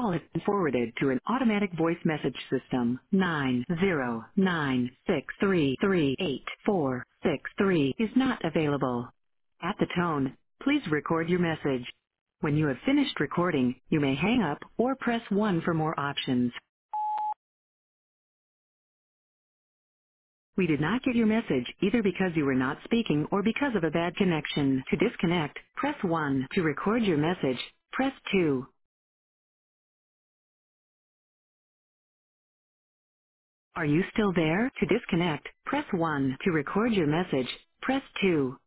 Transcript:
call has been forwarded to an automatic voice message system. 90963384463 is not available. At the tone, please record your message. When you have finished recording, you may hang up or press 1 for more options. We did not get your message either because you were not speaking or because of a bad connection. To disconnect, press 1. To record your message, press 2. Are you still there? To disconnect, press 1. To record your message, press 2.